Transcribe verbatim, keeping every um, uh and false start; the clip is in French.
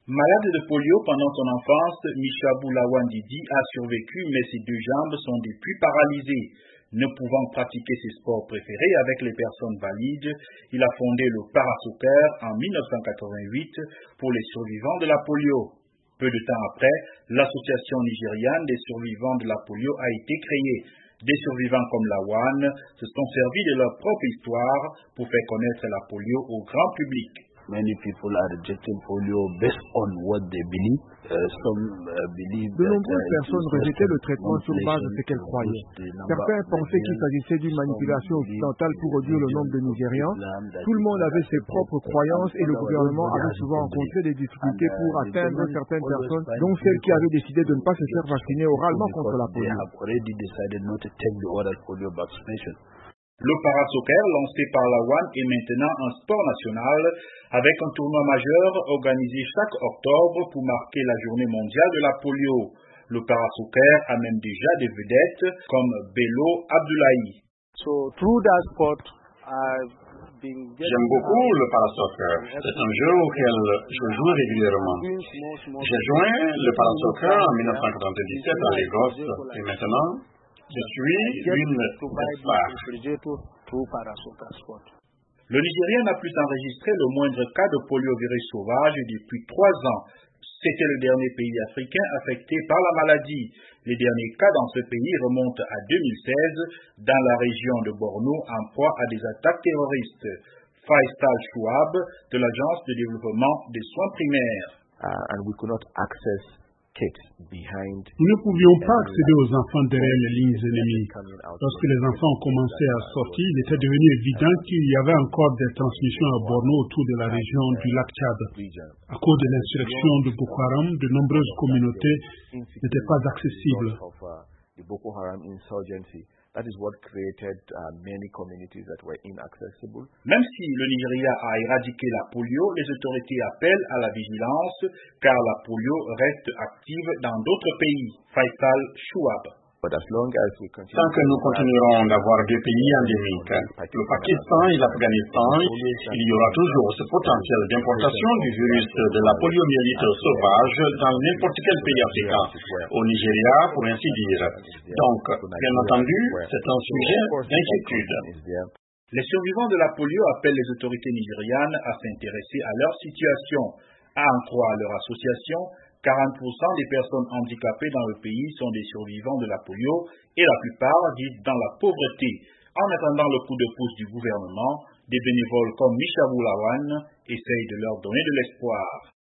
Malade de polio pendant son enfance, Michabou Lawan Didi a survécu, mais ses deux jambes sont depuis paralysées. Ne pouvant pratiquer ses sports préférés avec les personnes valides, il a fondé le Parasoccer en mille neuf cent quatre-vingt-huit pour les survivants de la polio. Peu de temps après, l'association nigériane des survivants de la polio a été créée. Des survivants comme Lawan se sont servis de leur propre histoire pour faire connaître la polio au grand public. Many people are rejecting polio based on what they believe. Uh, some uh, believe De that, nombreuses uh, personnes rejetaient le traitement sur base de ce qu'elles croyaient. Certains pensaient qu'il s'agissait d'une manipulation occidentale pour réduire le nombre de Nigérians. Tout le monde avait ses propres croyances et le gouvernement avait souvent rencontré des difficultés pour atteindre certaines personnes, dont celles qui avaient décidé de ne pas se faire vacciner oralement contre la polio. Le Parasoccer, lancé par Lawan, est maintenant un sport national avec un tournoi majeur organisé chaque octobre pour marquer la journée mondiale de la polio. Le Parasoccer a même déjà des vedettes comme Bello Abdoulaye. So, through that sport, I've been getting... J'aime beaucoup le Parasoccer. C'est un jeu auquel je joue régulièrement. J'ai joint le Parasoccer en mille neuf cent quatre-vingt-dix-sept à Lagos et maintenant, je suis une star. Le Nigeria n'a plus enregistré le moindre cas de poliovirus sauvage depuis trois ans. C'était le dernier pays africain affecté par la maladie. Les derniers cas dans ce pays remontent à deux mille seize dans la région de Borno en proie à des attaques terroristes. Faisal Chouab de l'Agence de développement des soins primaires. Uh, and we could not access Behind Nous ne pouvions pas accéder aux enfants derrière les lignes ennemies. Lorsque les enfants ont commencé à sortir, il était devenu évident qu'il y avait encore des transmissions à Borno autour de la région du lac Tchad. À cause de l'insurrection de Boko Haram, de nombreuses communautés n'étaient pas accessibles. That is what created uh, many communities that were inaccessible. Même si le Nigeria a éradiqué la polio, les autorités appellent à la vigilance car la polio reste active dans d'autres pays. Faisal Chouab. But as long as we continue Tant que nous continuerons d'avoir deux pays endémiques, le Pakistan et l'Afghanistan, il y aura toujours ce potentiel d'importation du virus de la poliomyélite sauvage dans n'importe quel pays africain, au Nigeria pour ainsi dire. Donc, bien entendu, c'est un sujet d'inquiétude. Les survivants de la polio appellent les autorités nigérianes à s'intéresser à leur situation. À en croire leur association, quarante pour cent des personnes handicapées dans le pays sont des survivants de la polio et la plupart vivent dans la pauvreté. En attendant le coup de pouce du gouvernement, des bénévoles comme Michabou Lawan essayent de leur donner de l'espoir.